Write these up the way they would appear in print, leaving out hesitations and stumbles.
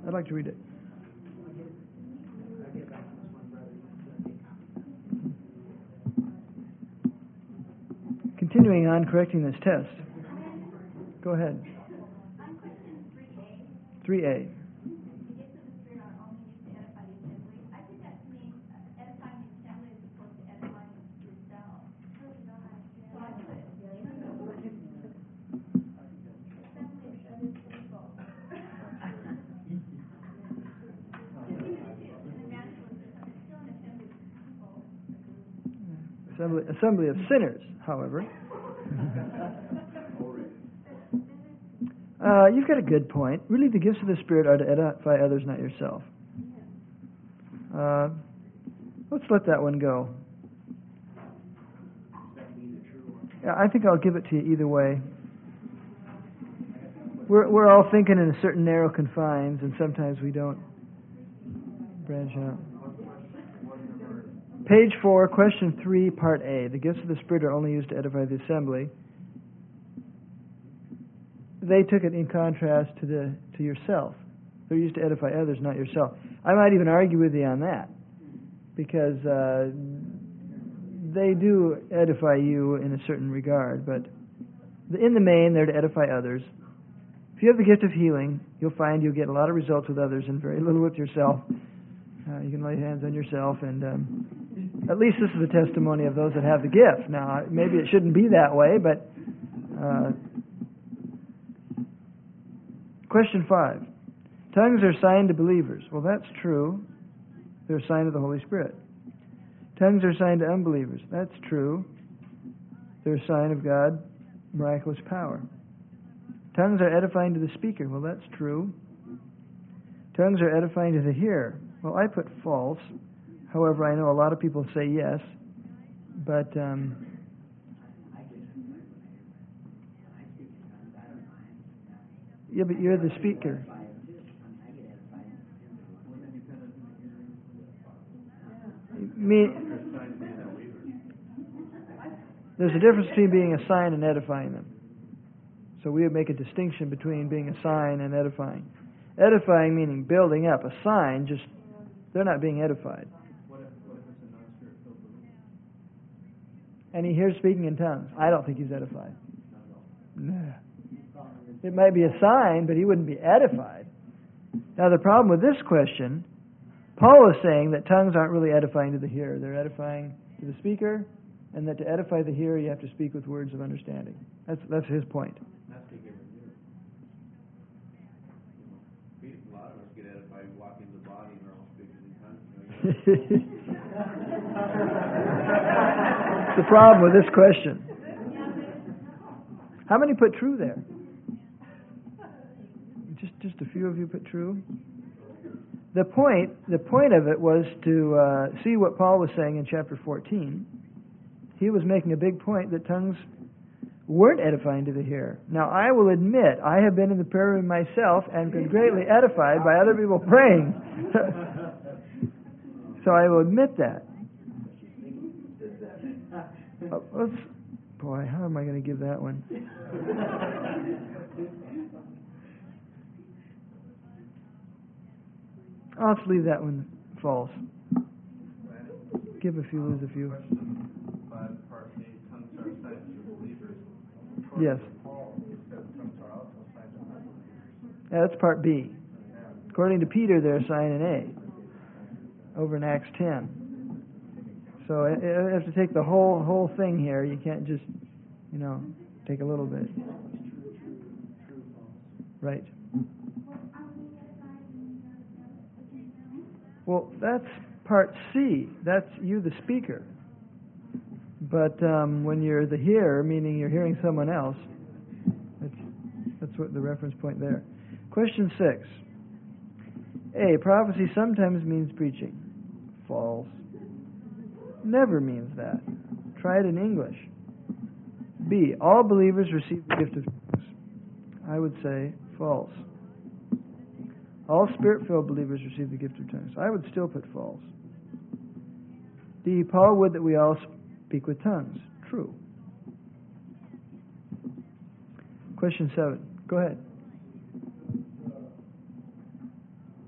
I'd like to read it. Continuing on correcting this test. Go ahead. 3A. Assembly of sinners, however. You've got a good point. Really, the gifts of the Spirit are to edify others, not yourself. Let's let that one go. Yeah, I think I'll give it to you either way. We're all thinking in a certain narrow confines, and sometimes we don't branch out. Page 4, question 3, part A. The gifts of the Spirit are only used to edify the assembly. They took it in contrast to yourself. They're used to edify others, not yourself. I might even argue with you on that, because they do edify you in a certain regard, but in the main, they're to edify others. If you have the gift of healing, you'll find you'll get a lot of results with others and very little with yourself. You can lay hands on yourself, and at least this is a testimony of those that have the gift. Now, maybe it shouldn't be that way, but question 5. Tongues are a sign to believers. Well, that's true. They're a sign of the Holy Spirit. Tongues are a sign to unbelievers. That's true. They're a sign of God, miraculous power. Tongues are edifying to the speaker. Well, that's true. Tongues are edifying to the hearer. Well, I put false. However, I know a lot of people say yes, but yeah, but you're the speaker. There's a difference between being a sign and edifying them. So we would make a distinction between being a sign and edifying. Edifying meaning building up. A sign, just they're not being edified. What if it's a non-spirit-filled believer? And he hears speaking in tongues. I don't think he's edified. No. It might be a sign, but he wouldn't be edified. Now the problem with this question, Paul is saying that tongues aren't really edifying to the hearer. They're edifying to the speaker, and that to edify the hearer you have to speak with words of understanding. That's his point. A lot of us get edified walking the body and we're all speaking in tongues. The problem with this question. How many put true there? Just a few of you put true. The point of it was to see what Paul was saying in chapter 14. He was making a big point that tongues weren't edifying to the hearer. Now, I will admit, I have been in the prayer room myself and been greatly edified by other people praying. So I will admit that. Boy, how am I going to give that one? I'll just leave that one false. Give a few, lose a few. Yes. Yeah, that's part B. According to Peter, they're a sign in A, over in Acts 10. So you have to take the whole thing here. You can't just, take a little bit. Right. Well, that's part C. That's you, the speaker. But when you're the hearer, meaning you're hearing someone else, that's what the reference point there. Question 6. A, prophecy sometimes means preaching. False. Never means that. Try it in English. B, all believers receive the gift of tongues. I would say false. All Spirit-filled believers receive the gift of tongues. I would still put false. D, Paul would that we all speak with tongues. True. Question 7. Go ahead.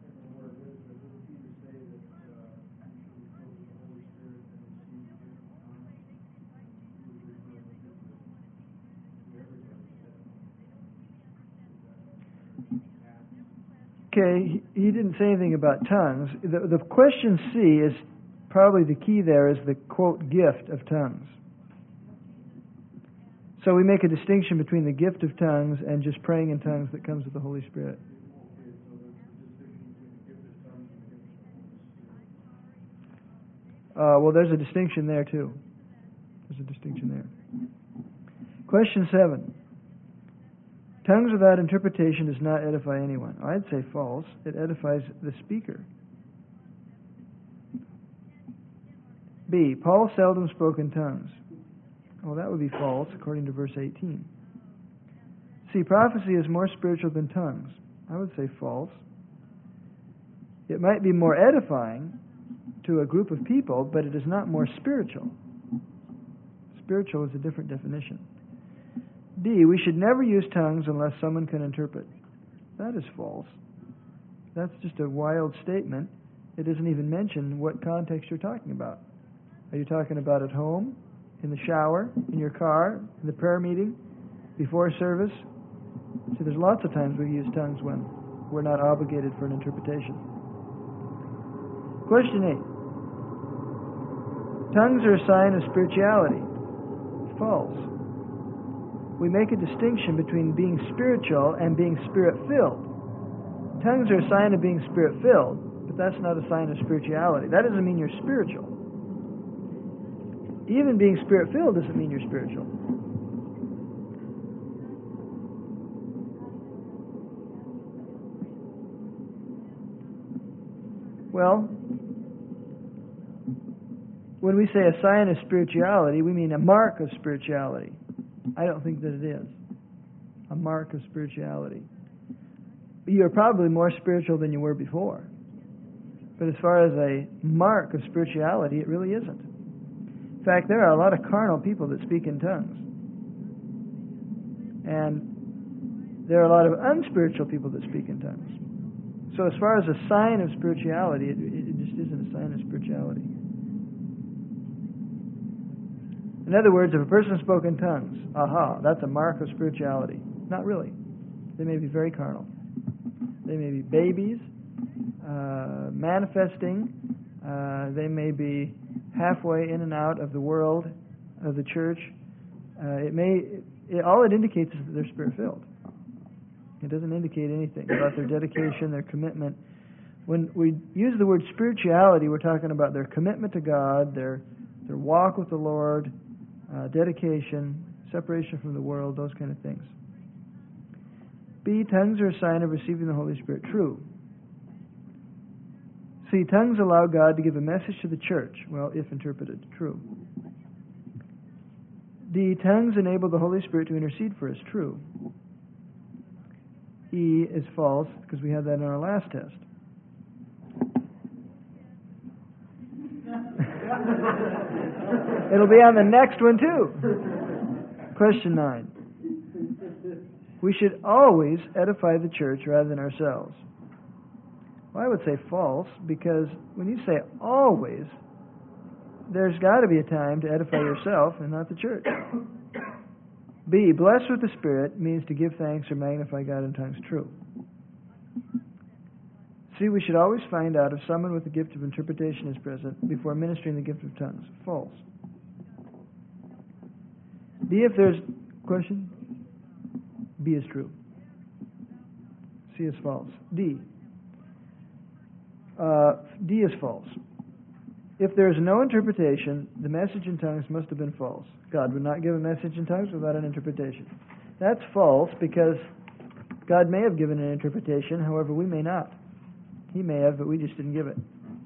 Okay, he didn't say anything about tongues. The question C is probably the key there, is the, quote, gift of tongues. So we make a distinction between the gift of tongues and just praying in tongues that comes with the Holy Spirit. Well, there's a distinction there, too. There's a distinction there. Question 7. Tongues without interpretation does not edify anyone. I'd say false. It edifies the speaker. B. Paul seldom spoke in tongues. Well, that would be false, according to verse 18. C. Prophecy is more spiritual than tongues. I would say false. It might be more edifying to a group of people, but it is not more spiritual. Spiritual is a different definition. D. We should never use tongues unless someone can interpret. That is false. That's just a wild statement. It doesn't even mention what context you're talking about. Are you talking about at home, in the shower, in your car, in the prayer meeting, before service? See, there's lots of times we use tongues when we're not obligated for an interpretation. Question 8. Tongues are a sign of spirituality. False. We make a distinction between being spiritual and being spirit-filled. Tongues are a sign of being spirit-filled, but that's not a sign of spirituality. That doesn't mean you're spiritual. Even being spirit-filled doesn't mean you're spiritual. Well, when we say a sign of spirituality, we mean a mark of spirituality. I don't think that it is a mark of spirituality. You're probably more spiritual than you were before. But as far as a mark of spirituality, it really isn't. In fact, there are a lot of carnal people that speak in tongues. And there are a lot of unspiritual people that speak in tongues. So as far as a sign of spirituality, it just isn't a sign of spirituality. In other words, if a person spoke in tongues, that's a mark of spirituality. Not really. They may be very carnal. They may be babies, manifesting. They may be halfway in and out of the world, of the church. All it indicates is that they're spirit-filled. It doesn't indicate anything about their dedication, their commitment. When we use the word spirituality, we're talking about their commitment to God, their walk with the Lord, dedication, separation from the world, those kind of things. B, tongues are a sign of receiving the Holy Spirit. True. C, tongues allow God to give a message to the church. Well, if interpreted. True. D, tongues enable the Holy Spirit to intercede for us. True. E is false, because we had that in our last test. It'll be on the next one, too. Question 9. We should always edify the church rather than ourselves. Well, I would say false, because when you say always, there's got to be a time to edify yourself and not the church. B, blessed with the Spirit means to give thanks or magnify God in tongues. True. C, we should always find out if someone with the gift of interpretation is present before ministering the gift of tongues. False. D, if there's... Question? B is true. C is false. D. D is false. If there is no interpretation, the message in tongues must have been false. God would not give a message in tongues without an interpretation. That's false, because God may have given an interpretation, however, we may not. He may have, but we just didn't give it.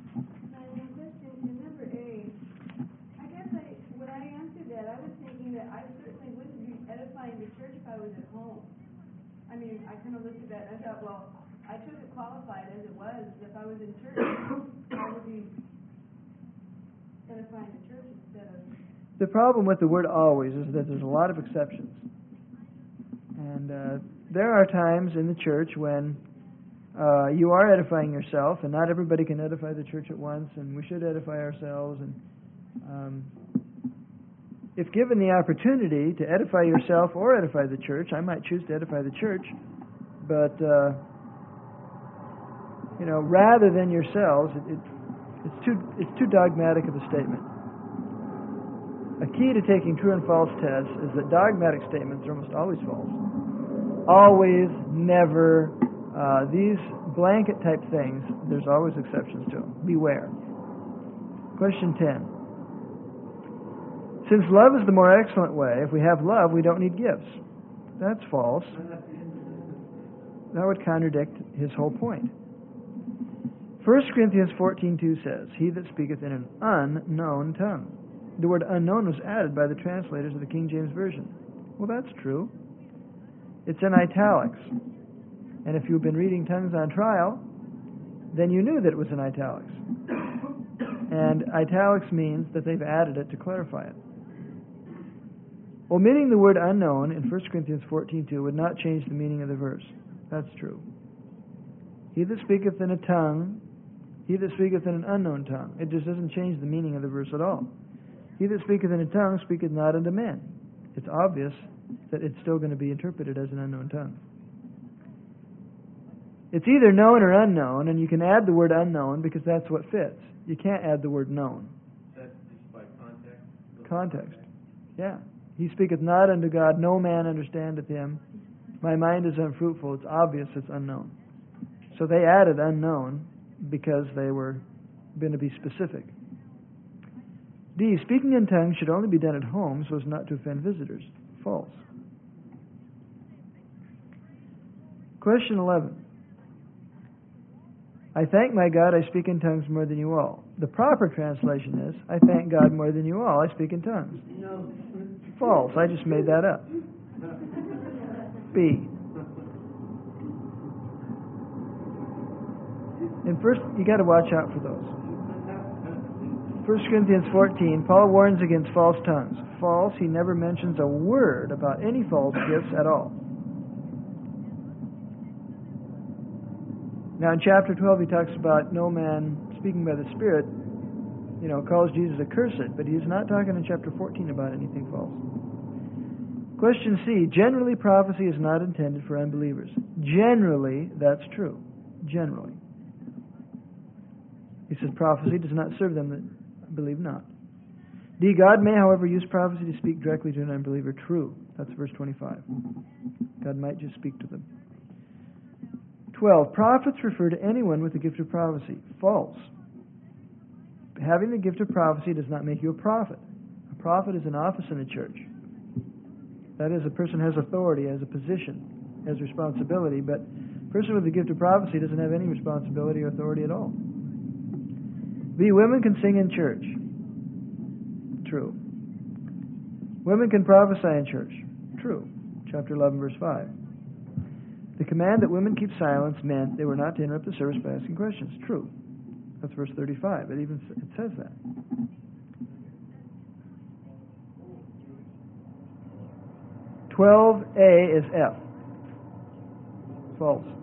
In number A, I guess when I answered that, I was thinking that I certainly wouldn't be edifying the church if I was at home. I mean, I kind of looked at that and I thought, well, I took it qualified as it was. If I was in church, I would be edifying the church instead of... The problem with the word always is that there's a lot of exceptions. And there are times in the church when you are edifying yourself, and not everybody can edify the church at once, and we should edify ourselves. And if given the opportunity to edify yourself or edify the church, I might choose to edify the church, but rather than yourselves, it's too dogmatic of a statement. A key to taking true and false tests is that dogmatic statements are almost always false. Always, never, these blanket type things, there's always exceptions to them. Beware. Question 10. Since love is the more excellent way, if we have love, we don't need gifts. That's false. That would contradict his whole point. 1 Corinthians 14:2 says, "He that speaketh in an unknown tongue." The word unknown was added by the translators of the King James Version. Well, that's true. It's in italics. And if you've been reading Tongues on Trial, then you knew that it was in italics. And italics means that they've added it to clarify it. Omitting the word unknown in 1 Corinthians 14:2 would not change the meaning of the verse. That's true. He that speaketh in a tongue, he that speaketh in an unknown tongue. It just doesn't change the meaning of the verse at all. He that speaketh in a tongue speaketh not unto men. It's obvious that it's still going to be interpreted as an unknown tongue. It's either known or unknown, and you can add the word unknown because that's what fits. You can't add the word known. That's just by context? Context. Yeah. He speaketh not unto God, no man understandeth him. My mind is unfruitful. It's obvious it's unknown. So they added unknown because they were going to be specific. D. Speaking in tongues should only be done at home so as not to offend visitors. False. Question 11. I thank my God I speak in tongues more than you all. The proper translation is, I thank God more than you all, I speak in tongues. No. False. I just made that up. B. And first, you got to watch out for those. 1 Corinthians 14, Paul warns against false tongues. False, he never mentions a word about any false gifts at all. Now in chapter 12 he talks about no man speaking by the Spirit, calls Jesus accursed, but he's not talking in chapter 14 about anything false. Question C, generally prophecy is not intended for unbelievers. Generally, that's true. Generally. He says prophecy does not serve them that believe not. D, God may, however, use prophecy to speak directly to an unbeliever. True. That's verse 25. God might just speak to them. 12. Prophets refer to anyone with the gift of prophecy. False. Having the gift of prophecy does not make you a prophet. A prophet is an office in the church. That is, a person has authority, has a position, has responsibility, but a person with the gift of prophecy doesn't have any responsibility or authority at all. B. Women can sing in church. True. Women can prophesy in church. True. Chapter 11, verse 5. The command that women keep silence meant they were not to interrupt the service by asking questions. True. That's verse 35. It says that. (12a) is F. False.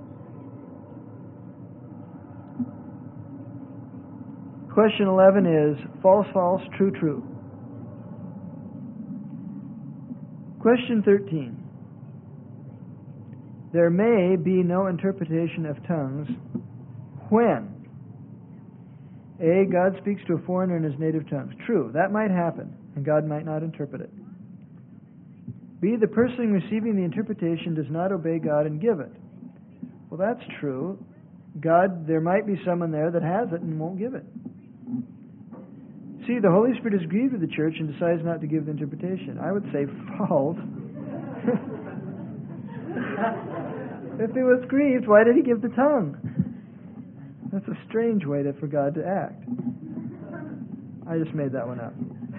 Question 11 is false, false, true, true. Question 13. There may be no interpretation of tongues when A. God speaks to a foreigner in his native tongues. True, that might happen, and God might not interpret it. B. The person receiving the interpretation does not obey God and give it. Well, that's true. There might be someone there that has it and won't give it. C. The Holy Spirit is grieved with the church and decides not to give the interpretation. I would say false. If he was grieved, why did he give the tongue? That's a strange way for God to act. I just made that one up.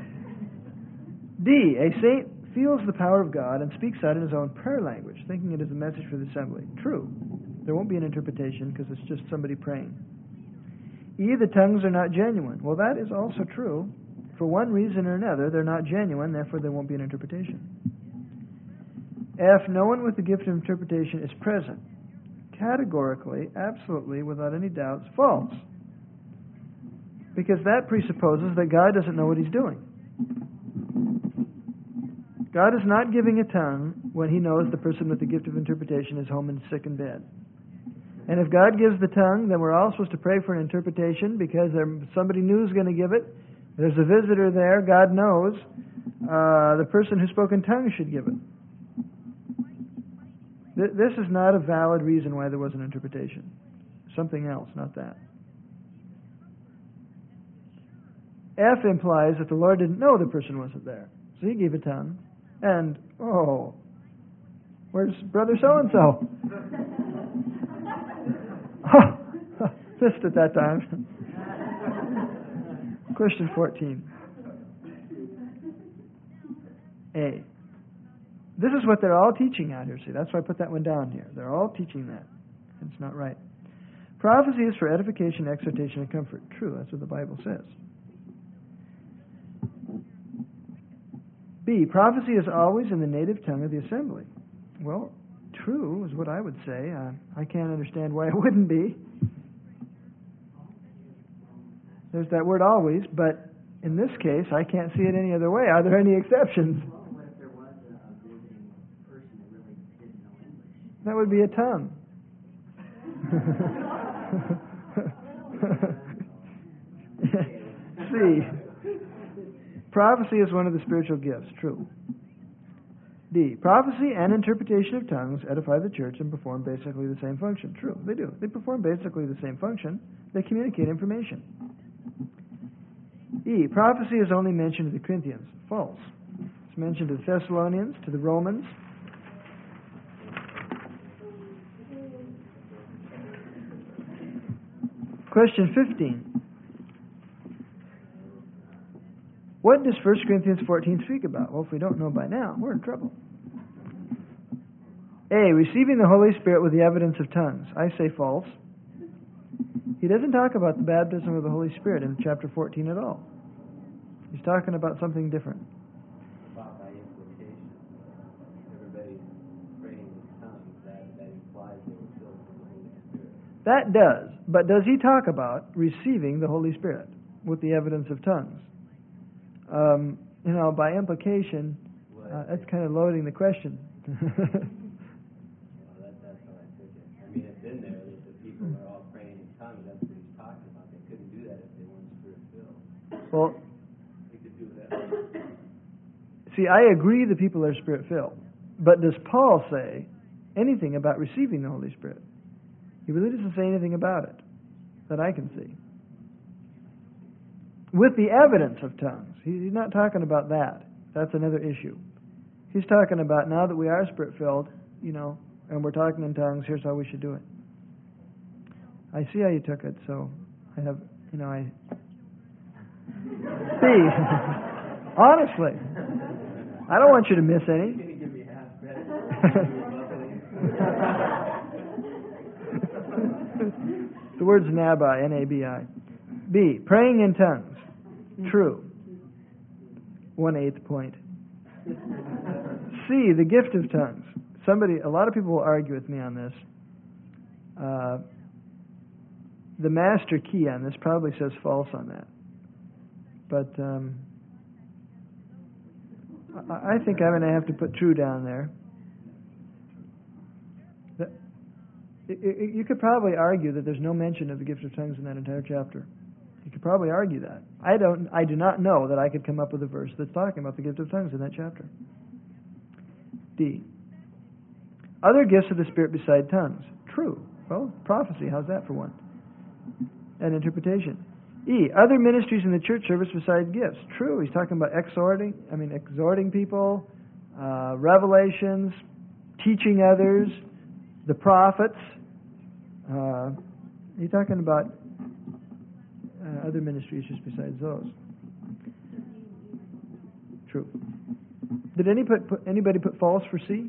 D. A saint feels the power of God and speaks out in his own prayer language, thinking it is a message for the assembly. True. There won't be an interpretation because it's just somebody praying. E. The tongues are not genuine. Well, that is also true. For one reason or another, they're not genuine, therefore there won't be an interpretation. F. No one with the gift of interpretation is present. Categorically, absolutely, without any doubts, false. Because that presupposes that God doesn't know what he's doing. God is not giving a tongue when he knows the person with the gift of interpretation is home and sick in bed. And if God gives the tongue, then we're all supposed to pray for an interpretation because somebody new is going to give it. There's a visitor there. God knows. The person who spoke in tongues should give it. This is not a valid reason why there was an interpretation. Something else, not that. F implies that the Lord didn't know the person wasn't there. So he gave a tongue. And, where's brother so-and-so? Missed at that time. Question 14. A. This is what they're all teaching out here. See, that's why I put that one down here. They're all teaching that. It's not right. Prophecy is for edification, exhortation, and comfort. True, that's what the Bible says. B. Prophecy is always in the native tongue of the assembly. Well, true is what I would say. I can't understand why it wouldn't be. There's that word always, but in this case, I can't see it any other way. Are there any exceptions? Well, what if there was a visiting person that really didn't know English? That would be a tongue. C. Prophecy is one of the spiritual gifts. True. D. Prophecy and interpretation of tongues edify the church and perform basically the same function. True, they do. They perform basically the same function. They communicate information. E. Prophecy is only mentioned to the Corinthians. False. It's mentioned to the Thessalonians, to the Romans. Question 15. What does 1 Corinthians 14 speak about? Well, if we don't know by now, we're in trouble. A. Receiving the Holy Spirit with the evidence of tongues. I say false. He doesn't talk about the baptism of the Holy Spirit in chapter 14 at all. He's talking about something different. About by implication. Everybody praying in tongues, that implies they were filled with the Holy Spirit. That does. But does he talk about receiving the Holy Spirit with the evidence of tongues? By implication, that's kind of loading the question. Well, that's how I took it. I mean, it's in there that the people are all praying in tongues. That's what he's talking about. They couldn't do that if they weren't Spirit-filled. Well, They could do that. see, I agree the people are Spirit-filled. But does Paul say anything about receiving the Holy Spirit? He really doesn't say anything about it that I can see. With the evidence of tongues. He's not talking about that. That's another issue. He's talking about now that we are Spirit-filled, and we're talking in tongues, here's how we should do it. I see how you took it, so I have, See, honestly, I don't want you to miss any. Can you give me half credit? The word's nabi, N-A-B-I. B, praying in tongues. True. 1/8 point. C, the gift of tongues. A lot of people will argue with me on this. The master key on this probably says false on that. But I think I'm going to have to put true down there. You could probably argue that there's no mention of the gift of tongues in that entire chapter. You could probably argue that. I do not know that I could come up with a verse that's talking about the gift of tongues in that chapter. D. Other gifts of the Spirit beside tongues. True. Well, prophecy, how's that for one? And interpretation. E. Other ministries in the church service besides gifts. True. He's talking about exhorting people, revelations, teaching others, the prophets. He's talking about other ministries just besides those. True. Did anybody put false for C?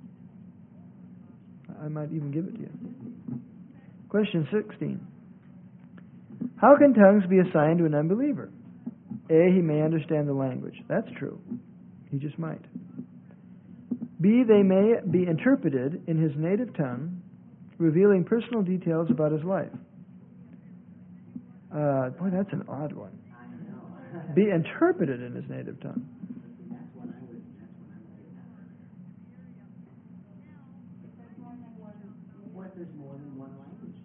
I might even give it to you. Question 16. How can tongues be assigned to an unbeliever? A, he may understand the language. That's true. He just might. B, they may be interpreted in his native tongue, revealing personal details about his life. Boy, that's an odd one. I know. Be interpreted in his native tongue. That's what I would What if there's more than one language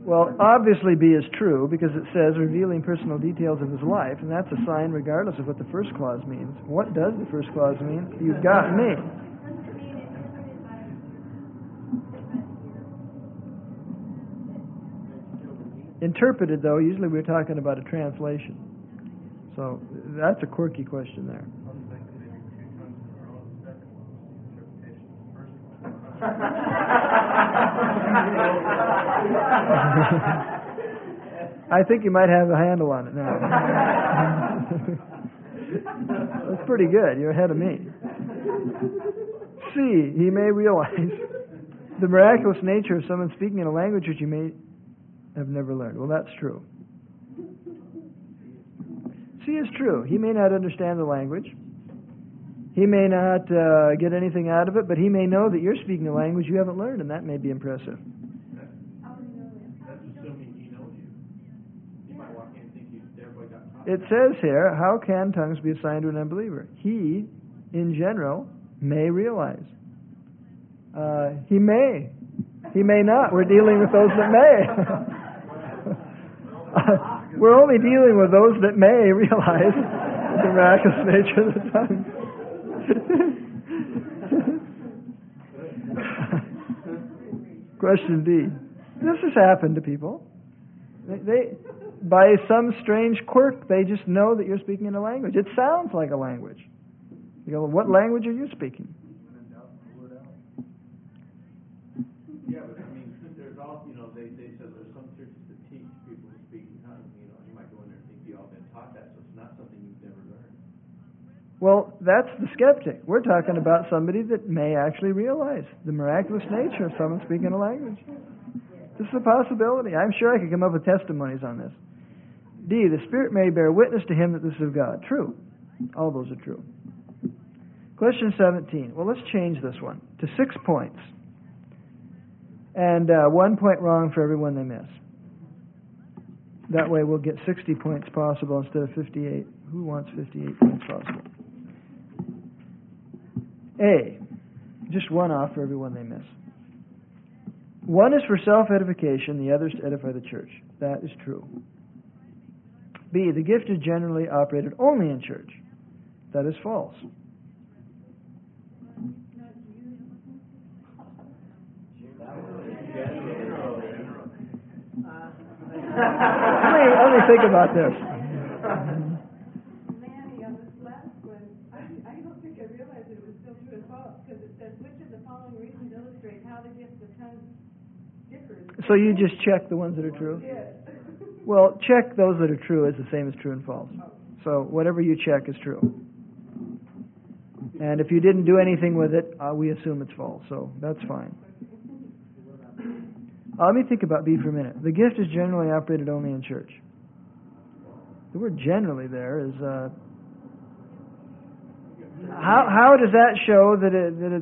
Well, obviously B is true because it says revealing personal details of his life, and that's a sign regardless of what the first clause means. What does the first clause mean? You've got me. Interpreted, though, usually we're talking about a translation. So that's a quirky question there. I think you might have a handle on it now. That's pretty good. You're ahead of me. C, he may realize the miraculous nature of someone speaking in a language which you may have never learned. Well, that's true. C is true. He may not understand the language. He may not get anything out of it, but he may know that you're speaking a language you haven't learned, and that may be impressive. That's assuming he knows you. You might walk in and think everybody got taught. It says here, how can tongues be assigned to an unbeliever? He, in general, may realize. He may. He may not. We're dealing with those that may. We're only dealing with those that may realize the miraculous nature of the tongue. Question D. This has happened to people. They, by some strange quirk, they just know that you're speaking in a language. It sounds like a language. You go, what language are you speaking? Yeah, but I mean, there's all, they said there's some churches that teach people to speak in tongues. You might go in there and think you all been taught that, so it's not something you've never learned. Well, that's the skeptic. We're talking about somebody that may actually realize the miraculous nature of someone speaking a language. This is a possibility. I'm sure I could come up with testimonies on this. D, the Spirit may bear witness to him that this is of God. True. All those are true. Question 17. Well, let's change this one to 6 points. And 1 point wrong for every one they miss. That way we'll get 60 points possible instead of 58. Who wants 58 points possible? A, just one off for every one they miss. One is for self-edification, the other is to edify the church. That is true. B, the gift is generally operated only in church. That is false. Let me think about this. Manny, on this last one, I don't think I realized it was still true and false because it says, which of the following reasons illustrate how the gift of tongues differs? So you just check the ones that are true? Yes. Well, check those that are true is the same as true and false. So whatever you check is true. And if you didn't do anything with it, we assume it's false. So that's fine. Let me think about B for a minute. The gift is generally operated only in church. The word generally there is... How does that show that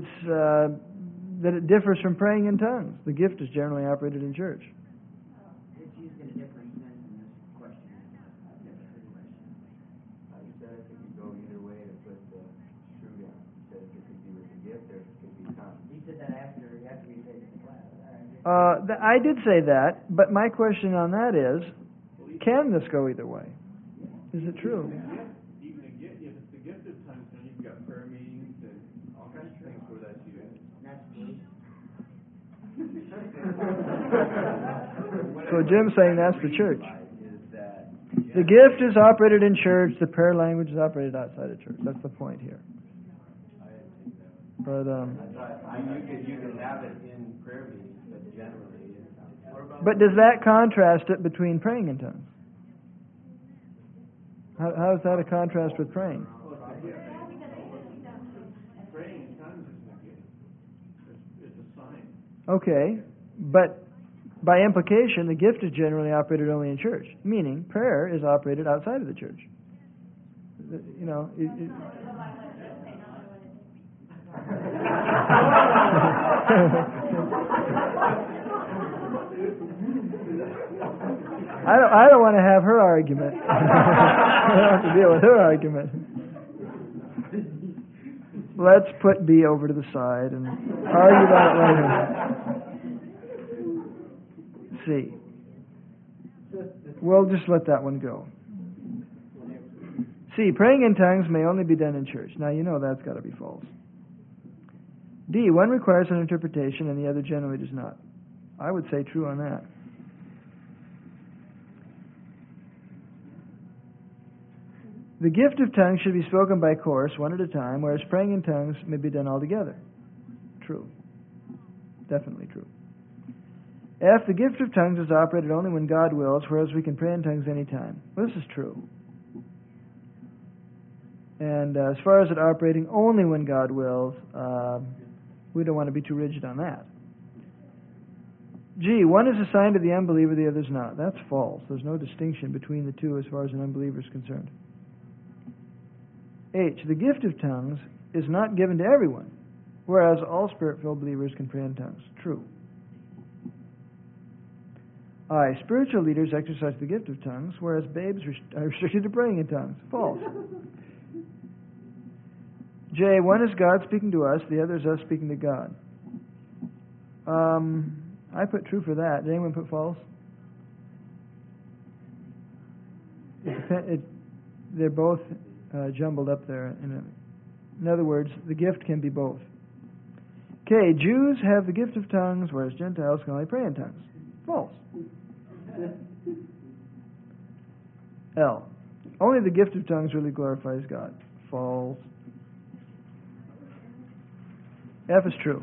it differs from praying in tongues? The gift is generally operated in church. It's used in a different sense in this question. You said it could go either way to put the true down. You said it could be with the gift or it could be tongues. He said that after you take the class. I did say that, but my question on that is, can this go either way? Is it true? Even a gift, if it's the gift of tongues, then you've got prayer meetings and all kinds of things where that's used. That's true. So Jim's saying that's the church. The gift is operated in church. The prayer language is operated outside of church. That's the point here. But you can have it in prayer meetings, but generally it's not. But does that contrast it between praying in tongues? How is that a contrast with praying? Praying in tongues is a gift. It's a sign. Okay, but by implication, the gift is generally operated only in church, meaning prayer is operated outside of the church. I don't want to have her argument. I don't have to deal with her argument. Let's put B over to the side and argue about it later. C. We'll just let that one go. C, praying in tongues may only be done in church. Now, you know that's got to be false. D, one requires an interpretation and the other generally does not. I would say true on that. The gift of tongues should be spoken by course, one at a time, whereas praying in tongues may be done all together. True. Definitely true. F, the gift of tongues is operated only when God wills, whereas we can pray in tongues anytime. Well, this is true. And as far as it operating only when God wills, we don't want to be too rigid on that. G, one is assigned to the unbeliever, the other is not. That's false. There's no distinction between the two as far as an unbeliever is concerned. H, the gift of tongues is not given to everyone, whereas all Spirit-filled believers can pray in tongues. True. I, spiritual leaders exercise the gift of tongues, whereas babes are restricted to praying in tongues. False. J, one is God speaking to us, the other is us speaking to God. I put true for that. Did anyone put false? They're both jumbled up there. In other words, the gift can be both. K, Jews have the gift of tongues, whereas Gentiles can only pray in tongues. False. L, only the gift of tongues really glorifies God. False. F is true.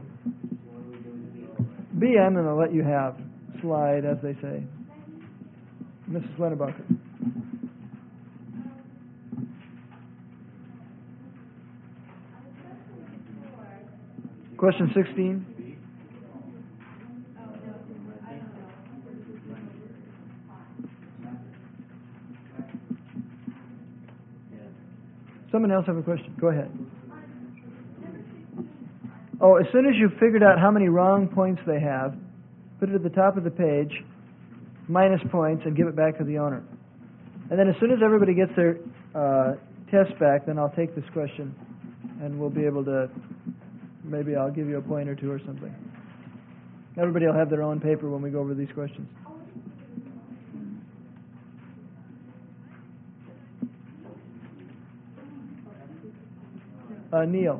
B, I'm going to let you have. Slide, as they say. Mrs. Lennebacher. Question 16. Someone else have a question? Go ahead. Oh, as soon as you've figured out how many wrong points they have, put it at the top of the page, minus points, and give it back to the owner. And then as soon as everybody gets their test back, then I'll take this question, and we'll be able to, maybe I'll give you a point or two or something. Everybody will have their own paper when we go over these questions. Neil.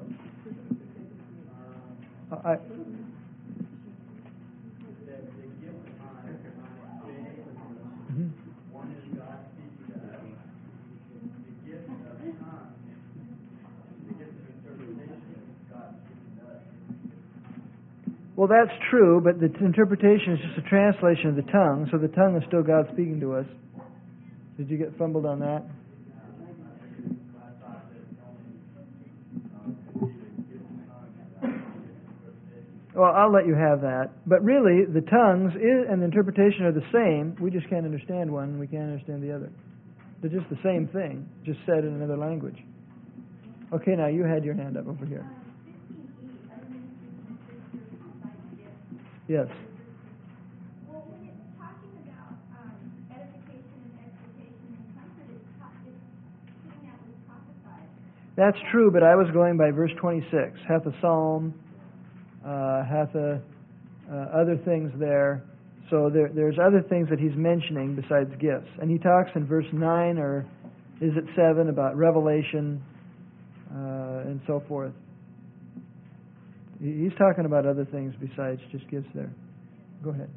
Well, that's true, but the interpretation is just a translation of the tongue, so the tongue is still God speaking to us. Did you get fumbled on that? Well, I'll let you have that. But really, the tongues and the interpretation are the same. We just can't understand one, and we can't understand the other. They're just the same thing, just said in another language. Okay, now you had your hand up over here. Yes. Well, when it's talking about edification and exhortation and comfort, it's sitting out with prophesied. That's true, but I was going by verse 26. Hath a psalm, hath a other things there. So there's other things that he's mentioning besides gifts. And he talks in verse 9, or is it 7, about revelation and so forth. He's talking about other things besides just gifts there. Go ahead.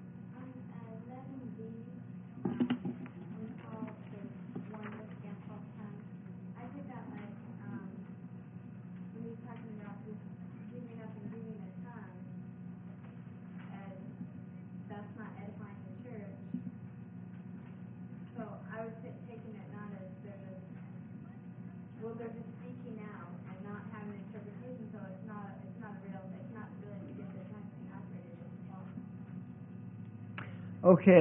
Okay.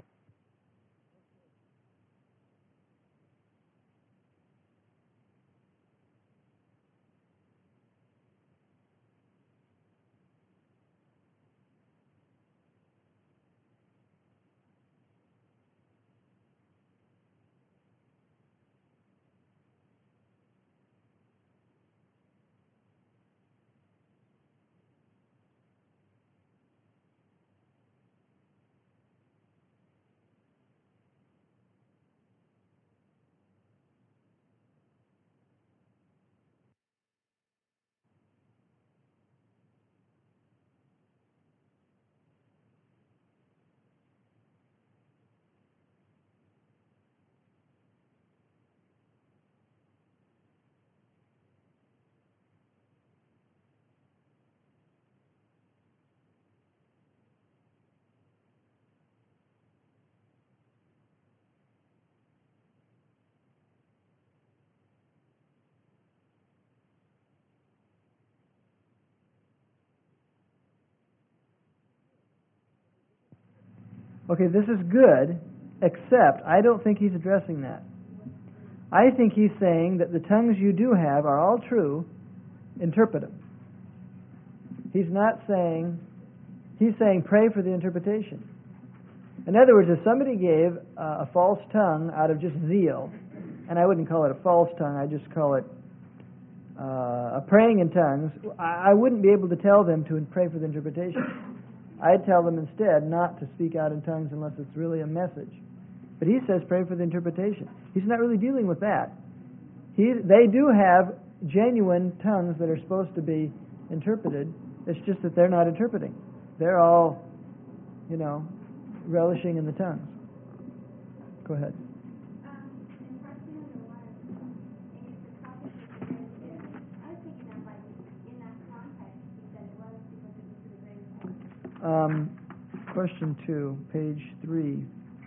Okay, this is good, except I don't think he's addressing that. I think he's saying that the tongues you do have are all true, interpret them. He's not saying, he's saying pray for the interpretation. In other words, if somebody gave a false tongue out of just zeal, and I wouldn't call it a false tongue, I just call it a praying in tongues, I wouldn't be able to tell them to pray for the interpretation. I'd tell them instead not to speak out in tongues unless it's really a message. But he says pray for the interpretation. He's not really dealing with that. They do have genuine tongues that are supposed to be interpreted. It's just that they're not interpreting. They're all, relishing in the tongues. Go ahead. In question number one, and it's the topic of the greatest gift. I was thinking that, like, in that context, he said it was because it was the greatest gift. Question 2, page 3.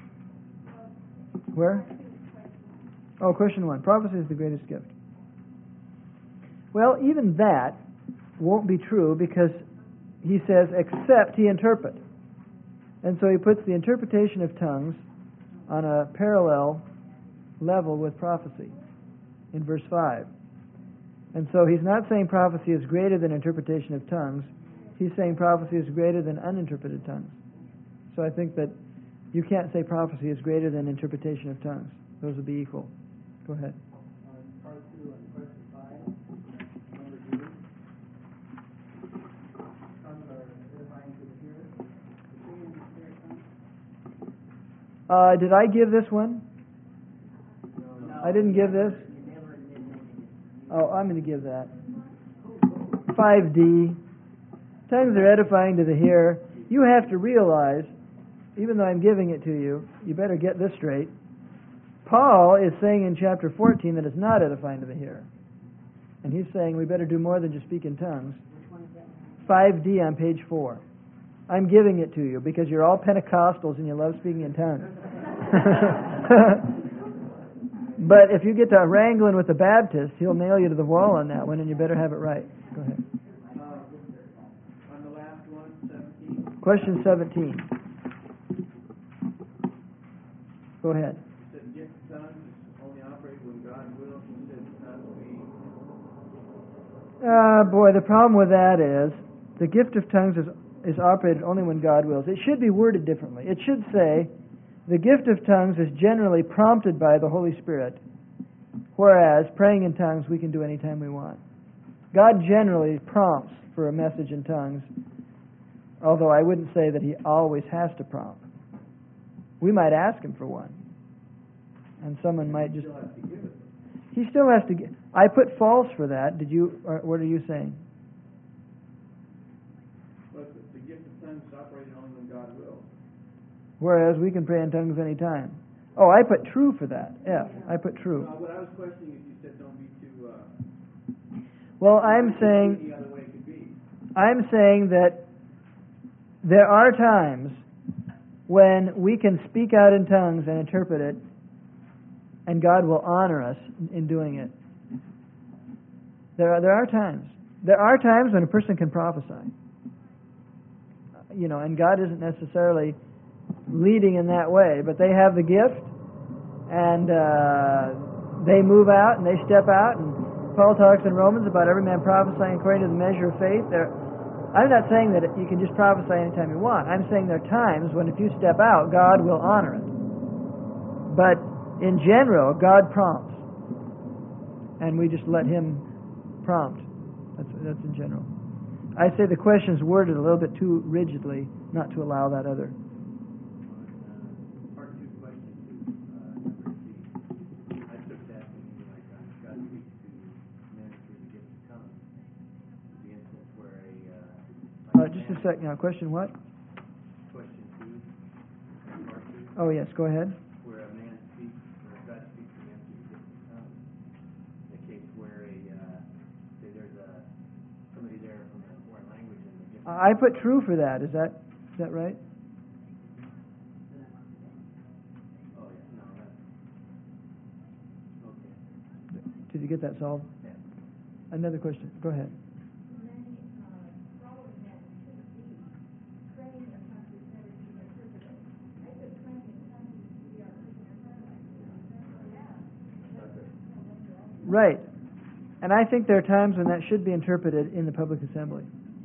Where? Oh, question 1. Prophecy is the greatest gift. Well, even that won't be true because he says, except he interpret. And so he puts the interpretation of tongues on a parallel level with prophecy in verse 5. And so he's not saying prophecy is greater than interpretation of tongues. He's saying prophecy is greater than uninterpreted tongues. So I think that you can't say prophecy is greater than interpretation of tongues. Those would be equal. Go ahead. Part 2 on question 5, number 2. Tongues are edifying to the hearer. The singing in the spirit tongue. Did I give this one? No, I didn't give this? You never did mention it. Oh, I'm going to give that. 5D. Tongues are edifying to the hearer. You have to realize, even though I'm giving it to you, you better get this straight. Paul is saying in chapter 14 that it's not edifying to the hearer. And he's saying we better do more than just speak in tongues. Which one is that? 5D on page 4. I'm giving it to you because you're all Pentecostals and you love speaking in tongues. But if you get to wrangling with the Baptist, he'll nail you to the wall on that one, and you better have it right. Go ahead. On the last one, 17. Question 17. Go ahead. It said gift of tongues is only operated when God wills. He said not to be. Boy, the problem with that is the gift of tongues is operated only when God wills. It should be worded differently. It should say the gift of tongues is generally prompted by the Holy Spirit, whereas praying in tongues we can do anytime we want. God generally prompts for a message in tongues, although I wouldn't say that he always has to prompt. We might ask him for one, and someone might just... Still has to give it. He still has to give. I put false for that. Did you? Or what are you saying? But the gift of tongues is operated only when God wills. Whereas we can pray in tongues anytime. Oh, I put true for that. F. I put true. What I was questioning is you said don't be too... Well, I'm saying... The other way it could be. I'm saying that there are times when we can speak out in tongues and interpret it, and God will honor us in doing it. There are times. There are times when a person can prophesy. And God isn't necessarily leading in that way, but they have the gift, and they move out and they step out, and Paul talks in Romans about every man prophesying according to the measure of faith. I'm not saying that you can just prophesy anytime you want. I'm saying there are times when if you step out, God will honor it. But in general, God prompts, and we just let him prompt. That's in general. I say the question's worded a little bit too rigidly, not to allow that other. Part 2, question 2, number C. I took that to mean like God speaks to men through the gift of tongues. The instance where Just a second now. Question what? Question 2, part 2. Oh, yes. Go ahead. Where a man speaks, or God speaks to men through the gift of tongues. The case where say there's somebody there from a foreign language and the gift. I put true for that. Is that right? Oh yeah, no, that's okay. Did you get that solved? Yeah. Another question. Go ahead. Following that, should it be praying in tongues is better to be interpreted? I Right. And I think there are times when that should be interpreted in the public assembly.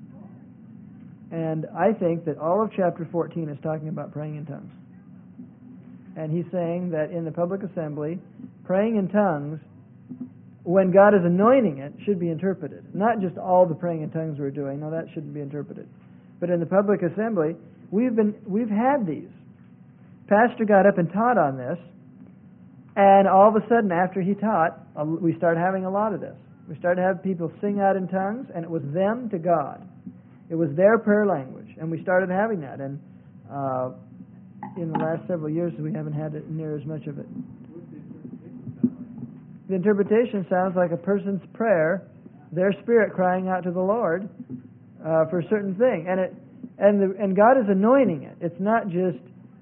And I think that all of chapter 14 is talking about praying in tongues. And he's saying that in the public assembly, praying in tongues, when God is anointing it, should be interpreted. Not just all the praying in tongues we're doing. No, that shouldn't be interpreted. But in the public assembly, we've had these. Pastor got up and taught on this, and all of a sudden, after he taught, we started having a lot of this. We started having people sing out in tongues, and it was them to God. It was their prayer language, and we started having that. And in the last several years, we haven't had it near as much of it. The interpretation sounds like a person's prayer, their spirit crying out to the Lord for a certain thing, and God is anointing it. It's not just,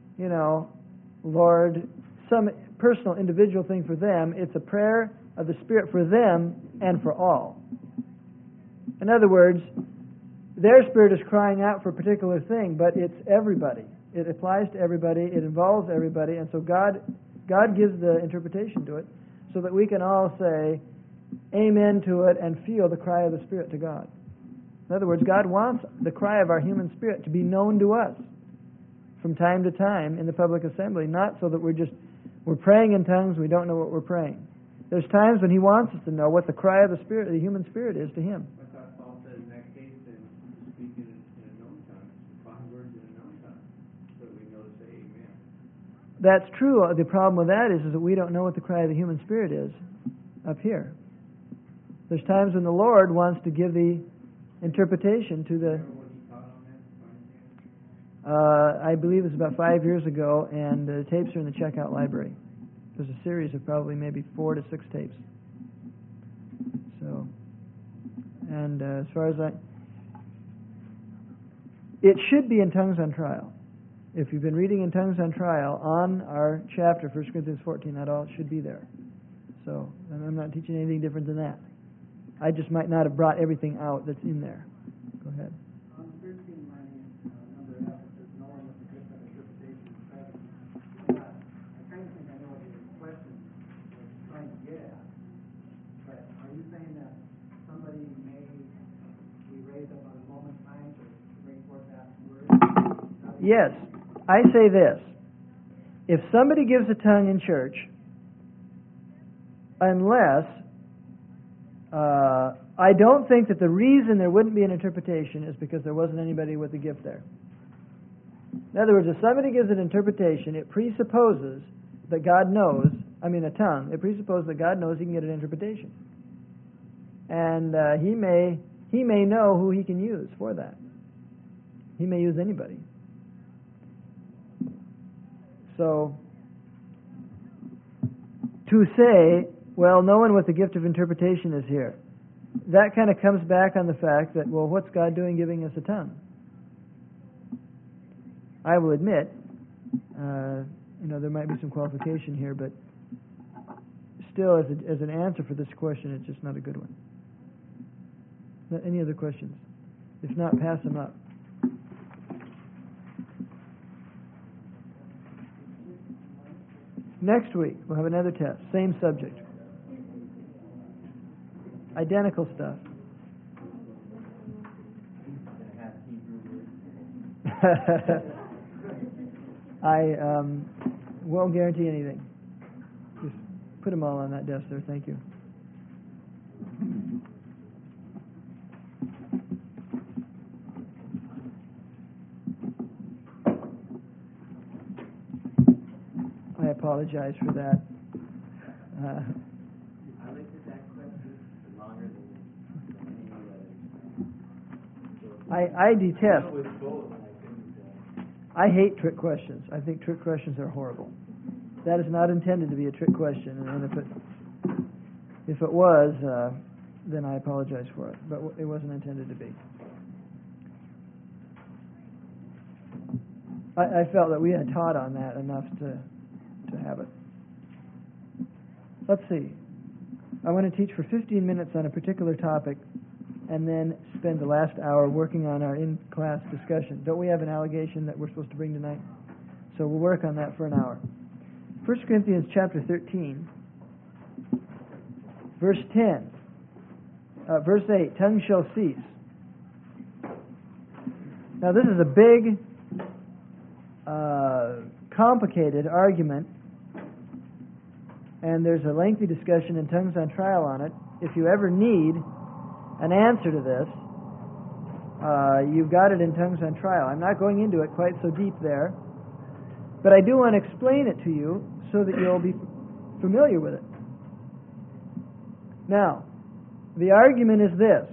Lord, some personal individual thing for them. It's a prayer of the Spirit for them and for all. In other words, their spirit is crying out for a particular thing, but it's everybody. It applies to everybody. It involves everybody, and so God gives the interpretation to it, so that we can all say amen to it and feel the cry of the Spirit to God. In other words, God wants the cry of our human spirit to be known to us from time to time in the public assembly, not so that we're praying in tongues, we don't know what we're praying. There's times when He wants us to know what the cry of the Spirit, the human spirit, is to Him. I thought Paul said in that case, then speaking in a known tongue, 5 words in a known tongue, so we know to say amen. That's true. The problem with that is that we don't know what the cry of the human spirit is up here. There's times when the Lord wants to give the interpretation to the... I believe it was about 5 years ago, and the tapes are in the checkout library. There's a series of probably maybe 4 to 6 tapes. So, and as far as it should be in Tongues on Trial. If you've been reading in Tongues on Trial on our chapter, 1 Corinthians 14, that all should be there. So, and I'm not teaching anything different than that. I just might not have brought everything out that's in there. Go ahead. On 13, number F, it says, no one with the gift of interpretation is present. I kind of think I know what your question was trying to get at. But are you saying that somebody may be raised up on a moment in time to bring forth that word? Yes. I say this. If somebody gives a tongue in church, unless... I don't think that the reason there wouldn't be an interpretation is because there wasn't anybody with the gift there. In other words, if somebody gives an interpretation, it presupposes that God knows, a tongue, it presupposes that God knows He can get an interpretation. And He may know who He can use for that. He may use anybody. So, to say, well, no one with the gift of interpretation is here, that kind of comes back on the fact that, well, what's God doing giving us a tongue? I will admit, there might be some qualification here, but still, as an answer for this question, it's just not a good one. Any other questions? If not, pass them up. Next week, we'll have another test, same subject. Identical stuff. I won't guarantee anything. Just put them all on that desk there. Thank you. I apologize for that. I looked at that question for longer than any other. I detest. I hate trick questions. I think trick questions are horrible. That is not intended to be a trick question, and if it was, then I apologize for it. But it wasn't intended to be. I felt that we had taught on that enough to have it. Let's see. I want to teach for 15 minutes on a particular topic and then spend the last hour working on our in-class discussion. Don't we have an allegation that we're supposed to bring tonight? So we'll work on that for an hour. 1 Corinthians chapter 13, verse 10. Verse 8, tongues shall cease. Now this is a big, complicated argument, and there's a lengthy discussion in Tongues on Trial on it. If you ever need an answer to this, you've got it in Tongues on Trial. I'm not going into it quite so deep there, but I do want to explain it to you so that you'll be familiar with it. Now, the argument is this.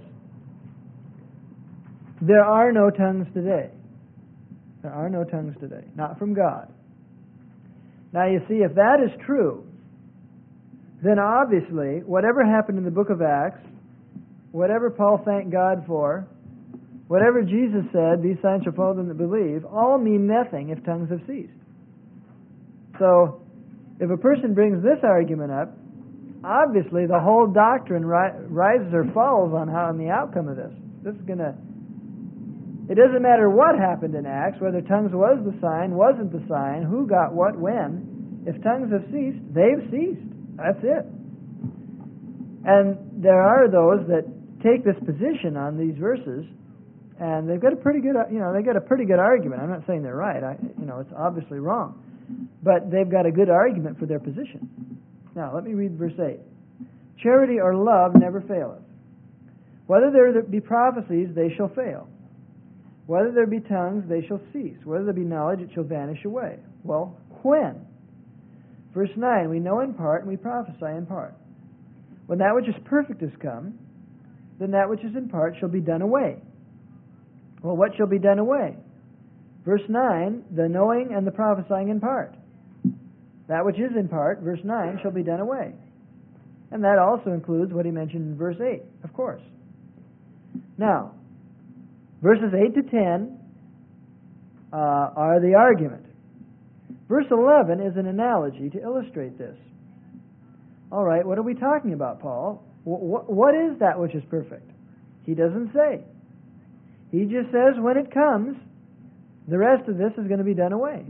There are no tongues today. There are no tongues today. Not from God. Now you see, if that is true, then obviously, whatever happened in the book of Acts, whatever Paul thanked God for, whatever Jesus said, these signs shall follow them that believe, all mean nothing if tongues have ceased. So, if a person brings this argument up, obviously the whole doctrine rises or falls on the outcome of this. This is going to... It doesn't matter what happened in Acts, whether tongues was the sign, wasn't the sign, who got what, when. If tongues have ceased, they've ceased. That's it. And there are those that take this position on these verses, and they've got a pretty good, they've got a pretty good argument. I'm not saying they're right. It's obviously wrong, but they've got a good argument for their position. Now, let me read verse 8. Charity or love never faileth. Whether there be prophecies, they shall fail. Whether there be tongues, they shall cease. Whether there be knowledge, it shall vanish away. Well, when? Verse 9, we know in part and we prophesy in part. When that which is perfect is come, then that which is in part shall be done away. Well, what shall be done away? Verse 9, the knowing and the prophesying in part. That which is in part, verse 9, shall be done away. And that also includes what he mentioned in verse 8, of course. Now, verses 8 to 10 are the argument. Verse 11 is an analogy to illustrate this. All right, what are we talking about, Paul? What is that which is perfect? He doesn't say. He just says when it comes, the rest of this is going to be done away.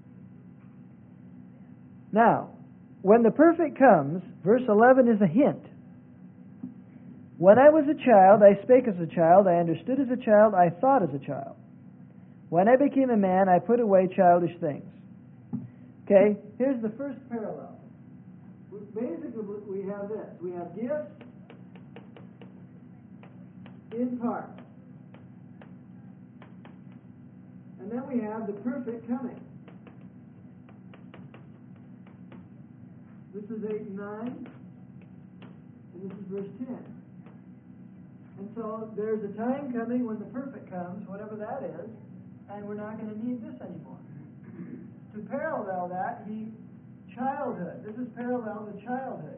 Now, when the perfect comes, verse 11 is a hint. When I was a child, I spake as a child, I understood as a child, I thought as a child. When I became a man, I put away childish things. Okay, here's the first parallel. Basically, we have this. We have gifts in part. And then we have the perfect coming. This is 8 and 9, and this is verse 10. And so there's a time coming when the perfect comes, whatever that is, and we're not going to need this anymore. To parallel that, childhood. This is parallel to childhood.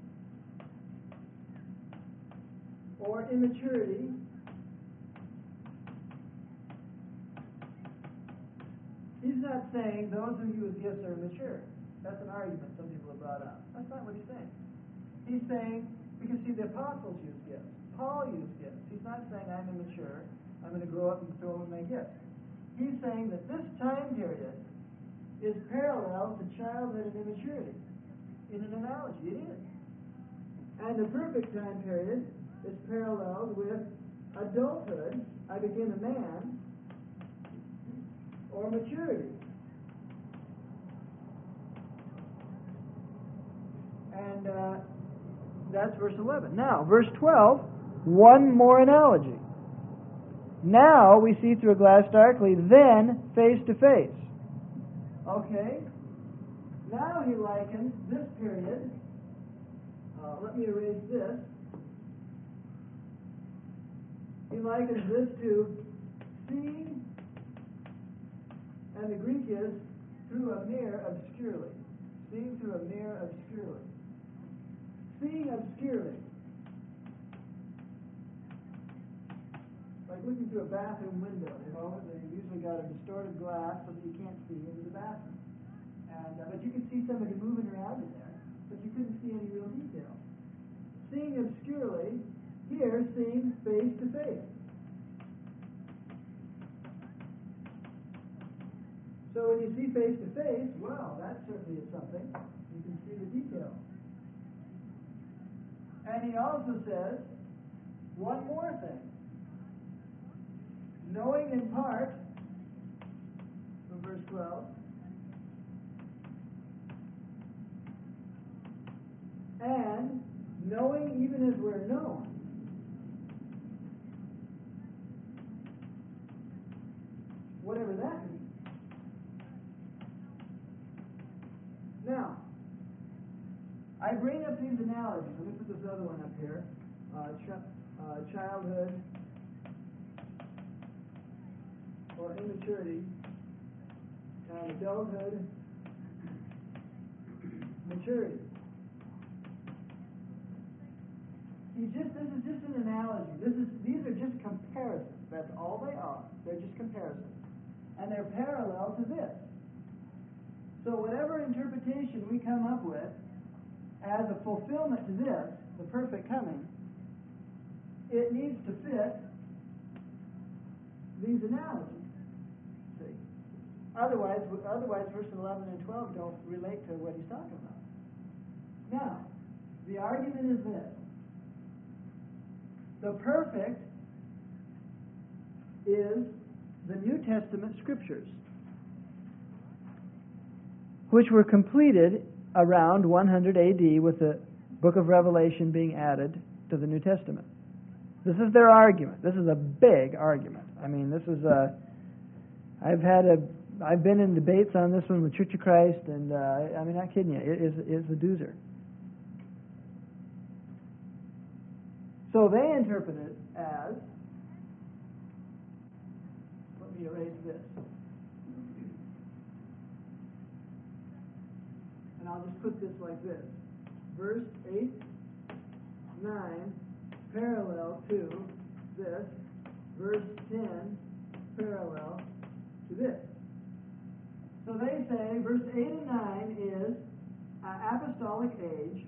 Or immaturity. He's not saying those of you with gifts are immature. That's an argument some people have brought up. That's not what he's saying. He's saying, because see, the apostles used gifts. Paul used gifts. He's not saying I'm immature, I'm going to grow up and throw in my gifts. He's saying that this time period is parallel to childhood and immaturity. In an analogy, it is. And the perfect time period is paralleled with adulthood, I became a man, or maturity. And that's verse 11. Now, verse 12, one more analogy. Now we see through a glass darkly, then face to face. Okay? Now he likens this period. Let me erase this. He likens this to seeing, and the Greek is through a mirror obscurely. Seeing through a mirror obscurely. Seeing obscurely. Like looking through a bathroom window. They've usually got a distorted glass so that you can't see into the bathroom. But you could see somebody moving around in there, but you couldn't see any real detail. Seeing obscurely, here seeing face to face. So when you see face to face, well, that certainly is something. You can see the detail. And he also says one more thing. Knowing in part, from verse 12, and knowing even as we're known. Whatever that means. Now, I bring up these analogies. Let me put this other one up here. Childhood or immaturity and adulthood, maturity. This is just an analogy. These are just comparisons. That's all they are. They're just comparisons. And they're parallel to this. So whatever interpretation we come up with as a fulfillment to this, the perfect coming, it needs to fit these analogies. See? Otherwise, verses 11 and 12 don't relate to what he's talking about. Now, the argument is this. The perfect is the New Testament scriptures, which were completed around 100 AD with the book of Revelation being added to the New Testament. This is their argument. This is a big argument. I mean, this is I've been in debates on this one with Church of Christ, and I'm not kidding you. It's a doozer. So they interpret it as, let me erase this. And I'll just put this like this. Verse 8, 9, parallel to this. Verse 10, parallel to this. So they say verse 8 and 9 is apostolic age.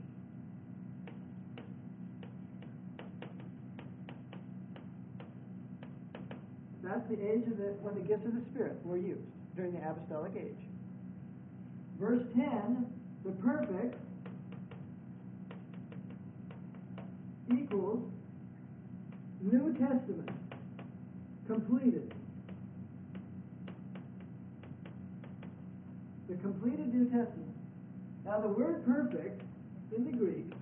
That's the age when the gifts of the Spirit were used during the apostolic age. Verse 10, the perfect equals New Testament, completed. The completed New Testament. Now the word perfect in the Greek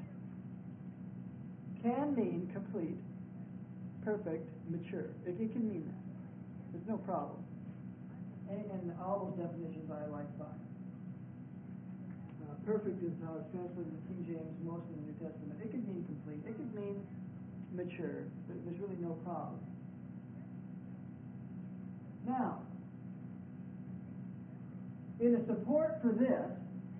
can mean complete, perfect, mature. It can mean that. There's no problem. And all those definitions I like fine. Perfect is how it's translated in King James, most in the New Testament. It could mean complete. It could mean mature. There's really no problem. Now, in a support for this,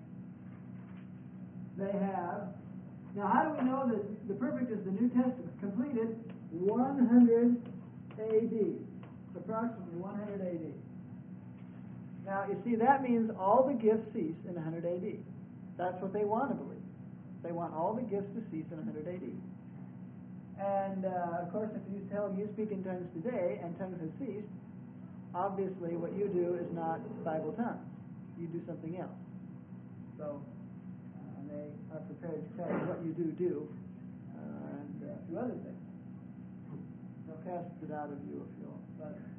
they have, now how do we know that the perfect is the New Testament? Completed 100 AD. Approximately 100 AD. Now, you see, that means all the gifts cease in 100 AD. That's what they want to believe. They want all the gifts to cease in 100 AD. And, of course, if you tell them you speak in tongues today and tongues have ceased, obviously what you do is not Bible tongues. You do something else. So, they are prepared to tell you what you do, and do other things. They'll cast it out of you if you'll let it.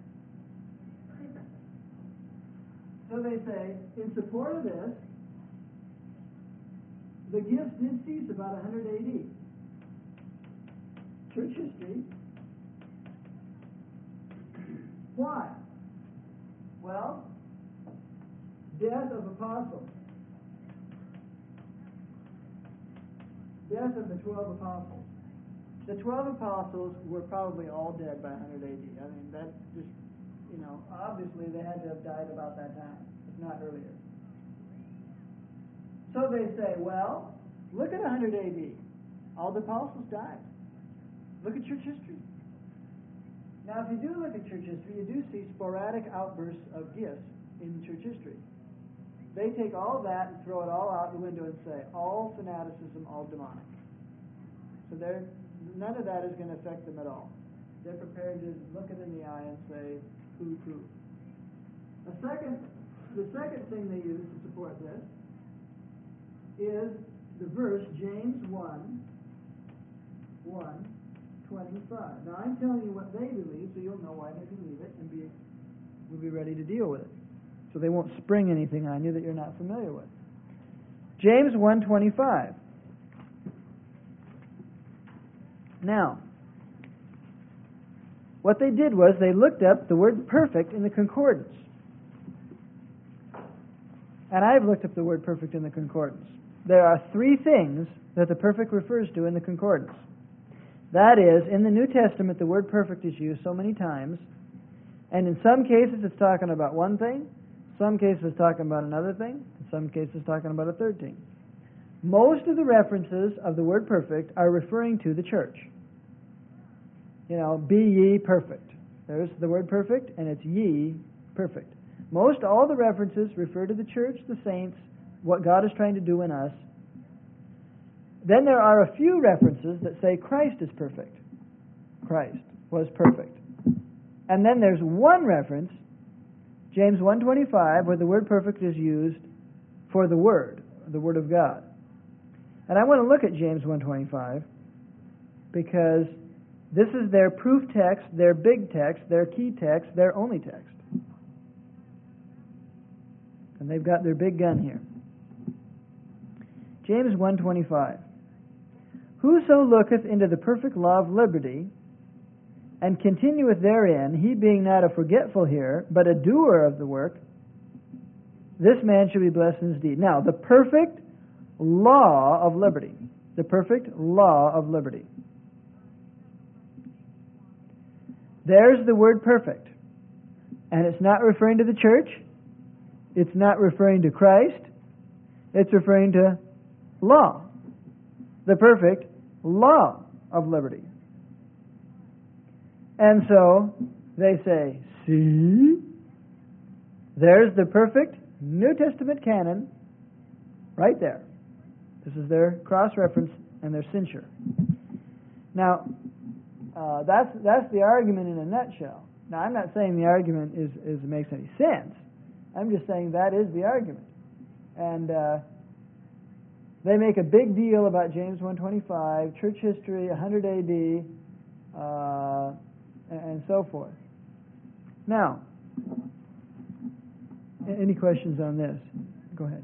So they say, in support of this, the gifts did cease about 100 AD. Church history. Why? Well, death of apostles. Death of the 12 apostles. The 12 apostles were probably all dead by 100 AD. I mean, that just, obviously they had to have died about that time, if not earlier. So they say, well, look at 100 AD. All the apostles died. Look at church history. Now, if you do look at church history, you do see sporadic outbursts of gifts in church history. They take all that and throw it all out the window and say, all fanaticism, all demonic. So none of that is going to affect them at all. They're prepared to look it in the eye and say, poo-poo. The second thing they use to support this is the verse, James 1, 1:25. Now I'm telling you what they believe, so you'll know why they believe it, and we'll be ready to deal with it. So they won't spring anything on you that you're not familiar with. James 1:25. Now, what they did was they looked up the word perfect in the concordance. And I've looked up the word perfect in the concordance. There are three things that the perfect refers to in the concordance. That is, in the New Testament, the word perfect is used so many times, and in some cases it's talking about one thing, some cases it's talking about another thing, in some cases it's talking about a third thing. Most of the references of the word perfect are referring to the church. You know, be ye perfect. There's the word perfect, and it's ye perfect. Most all the references refer to the church, the saints, what God is trying to do in us. Then there are a few references that say Christ is perfect. Christ was perfect. And then there's one reference, James 1:25, where the word perfect is used for the Word of God. And I want to look at James 1:25 because this is their proof text, their big text, their key text, their only text. And they've got their big gun here. James 1:25. Whoso looketh into the perfect law of liberty, and continueth therein, he being not a forgetful hearer, but a doer of the work, this man shall be blessed in his deed. Now, the perfect law of liberty. The perfect law of liberty. There's the word perfect. And it's not referring to the church. It's not referring to Christ. It's referring to law. The perfect law of liberty. And so they say, see, there's the perfect New Testament canon right there. This is their cross-reference and their censure. Now, that's the argument in a nutshell. Now, I'm not saying the argument makes any sense. I'm just saying that is the argument. And they make a big deal about James 1:25, church history, 100 A.D., and so forth. Now, any questions on this? Go ahead.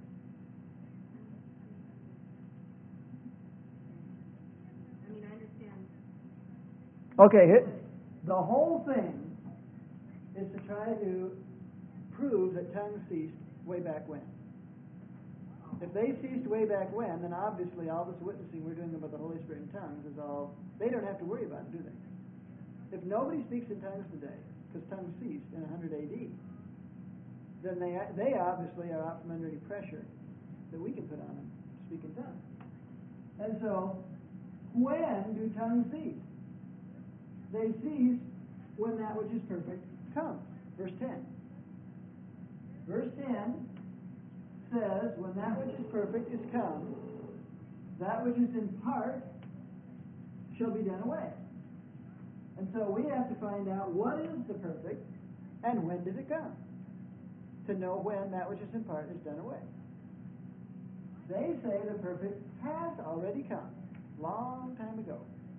I mean, I understand. Okay, the whole thing is to try to prove that tongues ceased way back when. If they ceased way back when, then obviously all this witnessing we're doing about the Holy Spirit and tongues is all, they don't have to worry about it, do they? If nobody speaks in tongues today, because tongues ceased in 100 A.D., then they obviously are out from under any pressure that we can put on them to speak in tongues. And so, when do tongues cease? They cease when that which is perfect comes. Verse 10. Verse 10 says, when that which is perfect is come, that which is in part shall be done away. And so we have to find out what is the perfect and when did it come, to know when that which is in part is done away. They say the perfect has already come, long time ago.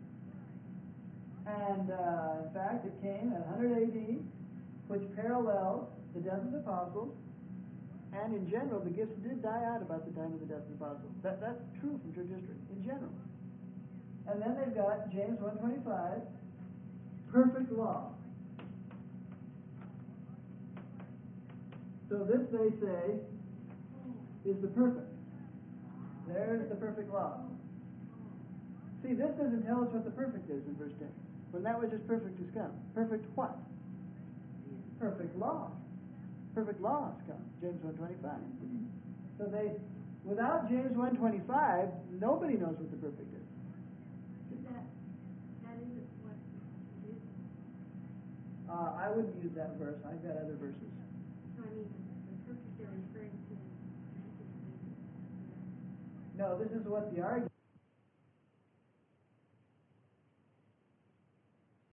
And in fact, it came at 100 A.D., which parallels the death of the apostles. And in general, the gifts did die out about the time of the death of the apostles. That's true from church history, in general. And then they've got James 1:25, perfect law. So this, they say, is the perfect. There's the perfect law. See, this doesn't tell us what the perfect is in verse 10. When that which is perfect has come. Perfect what? Perfect law. Perfect law has come. James 1:25. So without James 1:25, nobody knows what the perfect is. That isn't what it is. I wouldn't use that verse. I've got other verses. No, I mean, the perfect they're referring to. No, this is what the argument